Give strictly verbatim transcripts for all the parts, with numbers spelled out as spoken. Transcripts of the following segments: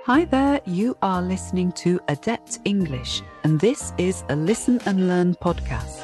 Hi there, you are listening to Adept English, and this is a Listen and Learn podcast.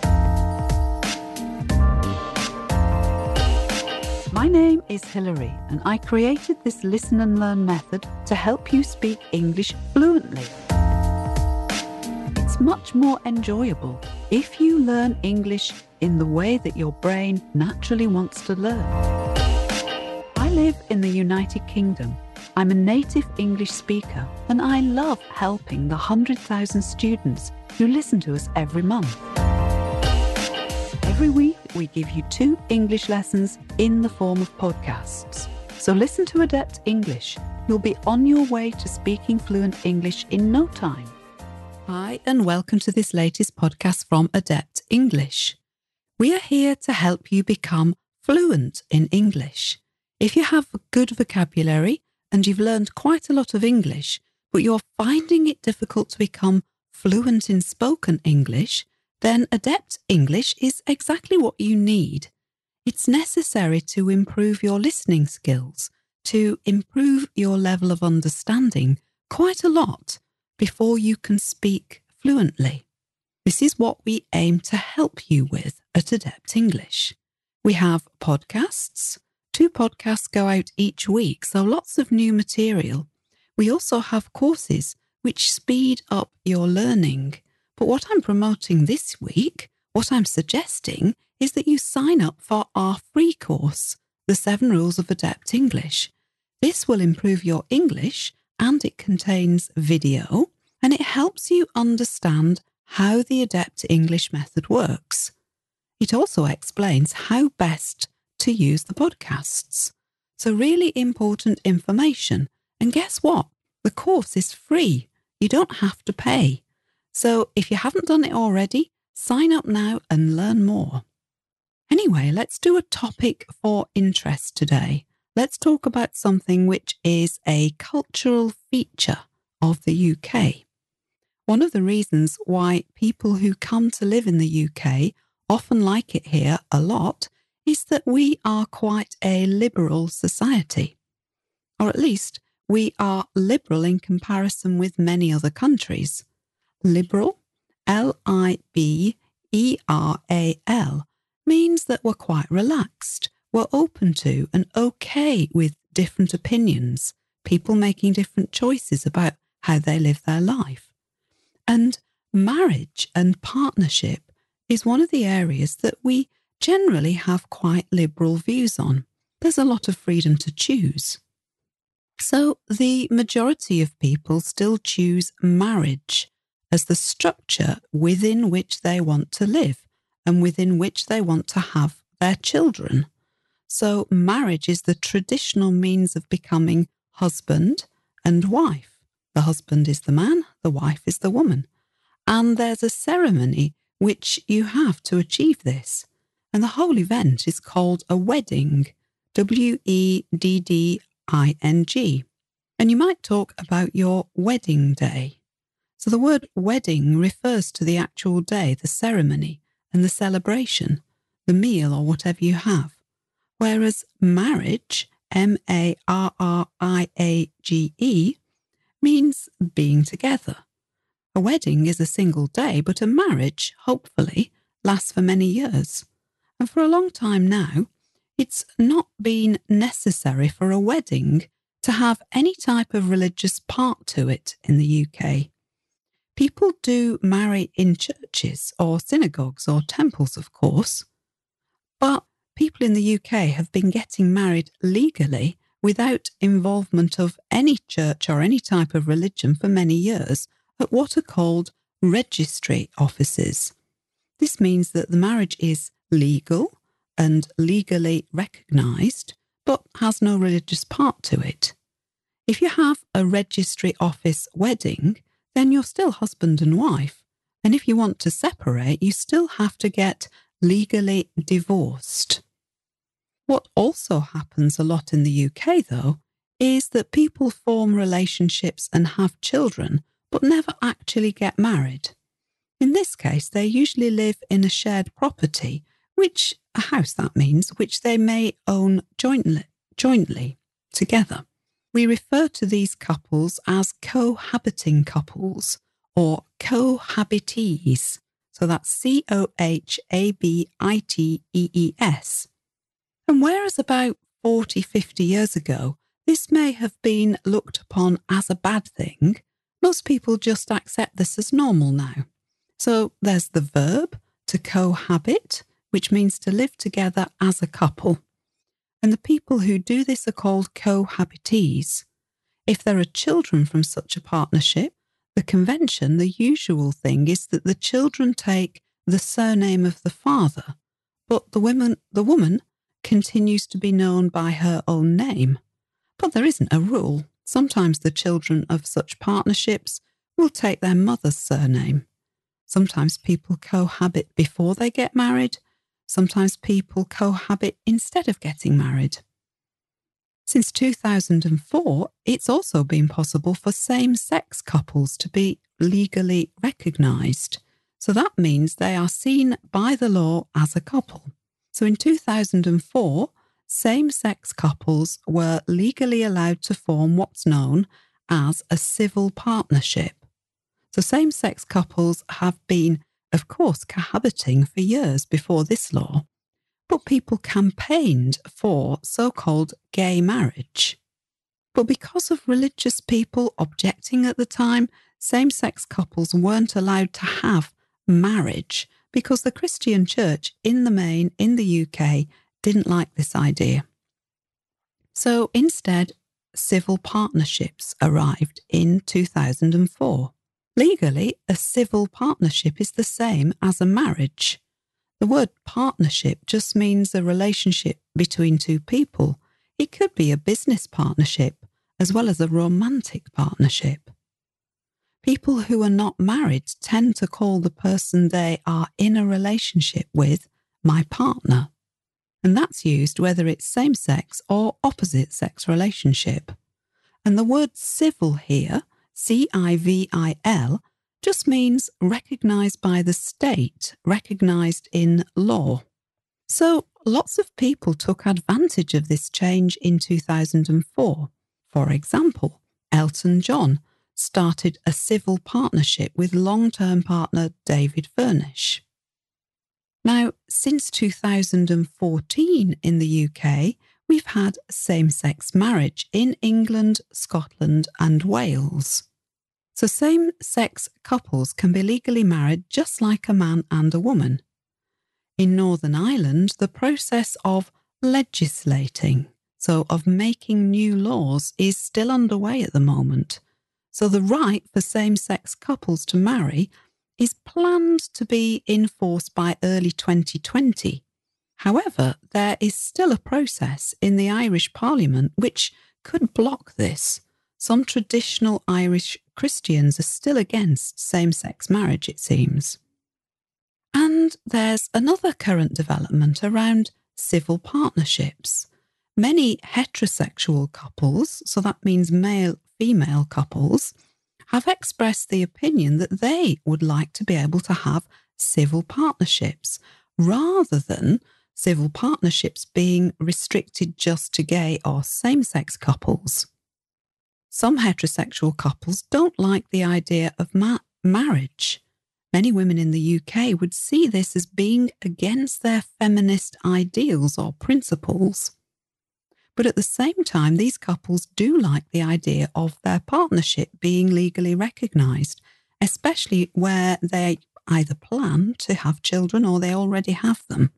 My name is Hilary, and I created this Listen and Learn method to help you speak English fluently. It's much more enjoyable if you learn English in the way that your brain naturally wants to learn. I live in the United Kingdom. I'm a native English speaker, and I love helping the one hundred thousand students who listen to us every month. Every week, we give you two English lessons in the form of podcasts. So listen to Adept English. You'll be on your way to speaking fluent English in no time. Hi, and welcome to this latest podcast from Adept English. We are here to help you become fluent in English. If you have a good vocabulary, and you've learned quite a lot of English, but you're finding it difficult to become fluent in spoken English, then Adept English is exactly what you need. It's necessary to improve your listening skills, to improve your level of understanding quite a lot before you can speak fluently. This is what we aim to help you with at Adept English. We have podcasts. Two podcasts go out each week, so lots of new material. We also have courses which speed up your learning. But what I'm promoting this week, what I'm suggesting, is that you sign up for our free course, The Seven Rules of Adept English. This will improve your English, and it contains video, and it helps you understand how the Adept English method works. It also explains how best to use the podcasts. So really important information. And guess what? The course is free. You don't have to pay. So if you haven't done it already, sign up now and learn more. Anyway, let's do a topic for interest today. Let's talk about something which is a cultural feature of the U K. One of the reasons why people who come to live in the U K often like it here a lot is that we are quite a liberal society. Or at least, we are liberal in comparison with many other countries. Liberal, L I B E R A L, means that we're quite relaxed. We're open to and okay with different opinions, people making different choices about how they live their life. And marriage and partnership is one of the areas that we generally have quite liberal views on. There's a lot of freedom to choose. So the majority of people still choose marriage as the structure within which they want to live and within which they want to have their children. So marriage is the traditional means of becoming husband and wife. The husband is the man, the wife is the woman. And there's a ceremony which you have to achieve this. And the whole event is called a wedding, W E D D I N G. And you might talk about your wedding day. So the word wedding refers to the actual day, the ceremony and the celebration, the meal or whatever you have. Whereas marriage, M A R R I A G E, means being together. A wedding is a single day, but a marriage, hopefully, lasts for many years. And for a long time now, it's not been necessary for a wedding to have any type of religious part to it in the U K. People do marry in churches or synagogues or temples, of course, but people in the U K have been getting married legally without involvement of any church or any type of religion for many years at what are called registry offices. This means that the marriage is legal and legally recognised, but has no religious part to it. If you have a registry office wedding, then you're still husband and wife. And if you want to separate, you still have to get legally divorced. What also happens a lot in the U K, though, is that people form relationships and have children, but never actually get married. In this case, they usually live in a shared property, which, a house that means, which they may own jointly, jointly together. We refer to these couples as cohabiting couples or cohabitees. So that's C O H A B I T E E S. And whereas about forty, fifty years ago, this may have been looked upon as a bad thing, most people just accept this as normal now. So there's the verb to cohabit, which means to live together as a couple. And the people who do this are called cohabitees. If there are children from such a partnership, the convention, the usual thing is that the children take the surname of the father, but the woman, the woman continues to be known by her own name. But there isn't a rule. Sometimes the children of such partnerships will take their mother's surname. Sometimes people cohabit before they get married. Sometimes people cohabit instead of getting married. Since two thousand four, it's also been possible for same-sex couples to be legally recognised. So that means they are seen by the law as a couple. So in two thousand four, same-sex couples were legally allowed to form what's known as a civil partnership. So same-sex couples have been, of course, cohabiting for years before this law, but people campaigned for so-called gay marriage. But because of religious people objecting at the time, same-sex couples weren't allowed to have marriage because the Christian Church in the main in the U K didn't like this idea. So instead, civil partnerships arrived in two thousand four. Legally, a civil partnership is the same as a marriage. The word partnership just means a relationship between two people. It could be a business partnership as well as a romantic partnership. People who are not married tend to call the person they are in a relationship with my partner. And that's used whether it's same-sex or opposite-sex relationship. And the word civil here, C I V I L, just means recognised by the state, recognised in law. So lots of people took advantage of this change in two thousand four. For example, Elton John started a civil partnership with long-term partner David Furnish. Now, since two thousand fourteen in the U K, we've had same-sex marriage in England, Scotland and Wales. So same-sex couples can be legally married just like a man and a woman. In Northern Ireland, the process of legislating, so of making new laws, is still underway at the moment. So the right for same-sex couples to marry is planned to be in force by early twenty twenty. However, there is still a process in the Irish Parliament which could block this. Some traditional Irish Christians are still against same-sex marriage, it seems. And there's another current development around civil partnerships. Many heterosexual couples, so that means male-female couples, have expressed the opinion that they would like to be able to have civil partnerships rather than civil partnerships being restricted just to gay or same-sex couples. Some heterosexual couples don't like the idea of ma- marriage. Many women in the U K would see this as being against their feminist ideals or principles. But at the same time, these couples do like the idea of their partnership being legally recognised, especially where they either plan to have children or they already have them.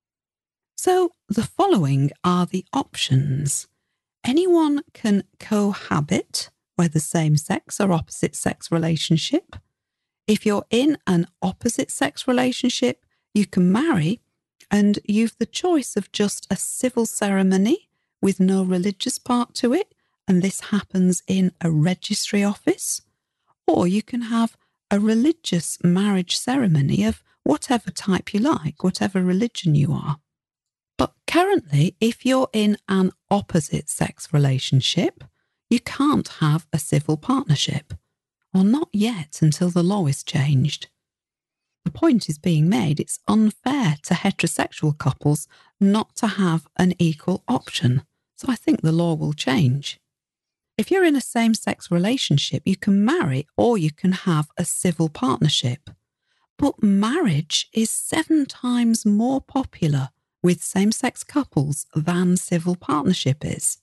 So the following are the options. Anyone can cohabit, whether same-sex or opposite-sex relationship. If you're in an opposite-sex relationship, you can marry, and you've the choice of just a civil ceremony with no religious part to it, and this happens in a registry office, or you can have a religious marriage ceremony of whatever type you like, whatever religion you are. But currently, if you're in an opposite-sex relationship, you can't have a civil partnership, or not yet until the law is changed. The point is being made it's unfair to heterosexual couples not to have an equal option, so I think the law will change. If you're in a same-sex relationship, you can marry or you can have a civil partnership. But marriage is seven times more popular with same-sex couples than civil partnership is.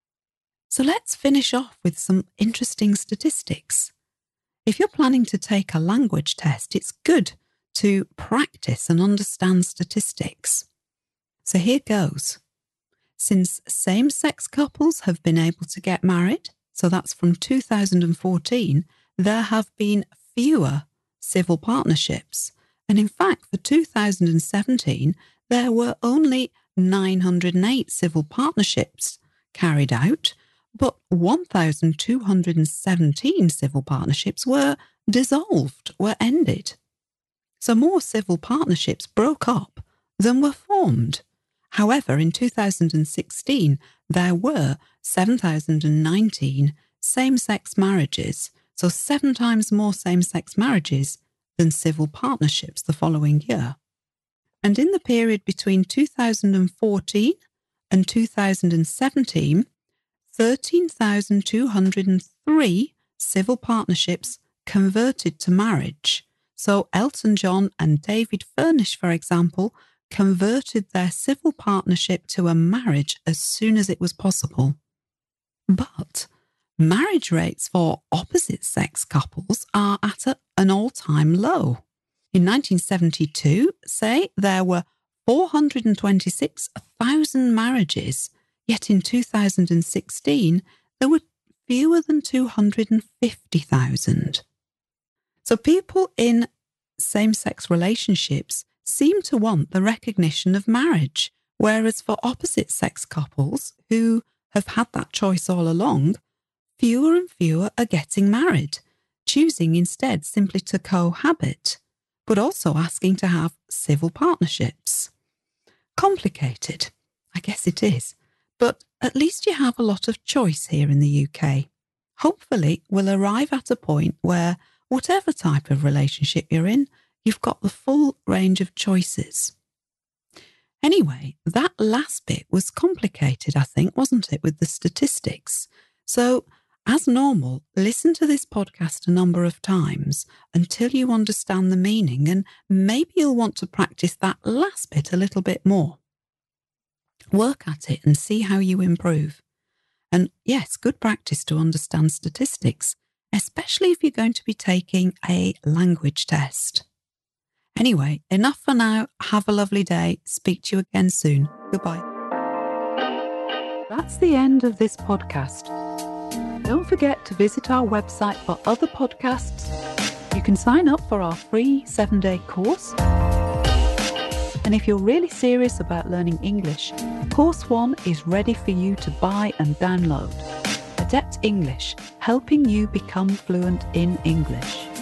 So let's finish off with some interesting statistics. If you're planning to take a language test, it's good to practice and understand statistics. So here goes. Since same-sex couples have been able to get married, so that's from two thousand fourteen, there have been fewer civil partnerships. And in fact, for two thousand seventeen, there were only nine hundred eight civil partnerships carried out, but one thousand two hundred seventeen civil partnerships were dissolved, were ended. So more civil partnerships broke up than were formed. However, in two thousand sixteen, there were seven thousand nineteen same-sex marriages, so seven times more same-sex marriages than civil partnerships the following year. And in the period between two thousand fourteen and two thousand seventeen, thirteen thousand two hundred three civil partnerships converted to marriage. So Elton John and David Furnish, for example, converted their civil partnership to a marriage as soon as it was possible. But marriage rates for opposite-sex couples are at a, an all-time low. In nineteen seventy-two, say, there were four hundred twenty-six thousand marriages, yet in two thousand sixteen, there were fewer than two hundred fifty thousand. So people in same-sex relationships seem to want the recognition of marriage, whereas for opposite-sex couples who have had that choice all along, fewer and fewer are getting married, choosing instead simply to cohabit, but also asking to have civil partnerships. Complicated, I guess it is, but at least you have a lot of choice here in the U K. Hopefully, we'll arrive at a point where, whatever type of relationship you're in, you've got the full range of choices. Anyway, that last bit was complicated, I think, wasn't it, with the statistics? So, as normal, listen to this podcast a number of times until you understand the meaning, and maybe you'll want to practice that last bit a little bit more. Work at it and see how you improve. And yes, good practice to understand statistics, especially if you're going to be taking a language test. Anyway, enough for now. Have a lovely day. Speak to you again soon. Goodbye. That's the end of this podcast. Don't forget to visit our website for other podcasts. You can sign up for our free seven-day course. And if you're really serious about learning English, Course one is ready for you to buy and download. Adept English, helping you become fluent in English.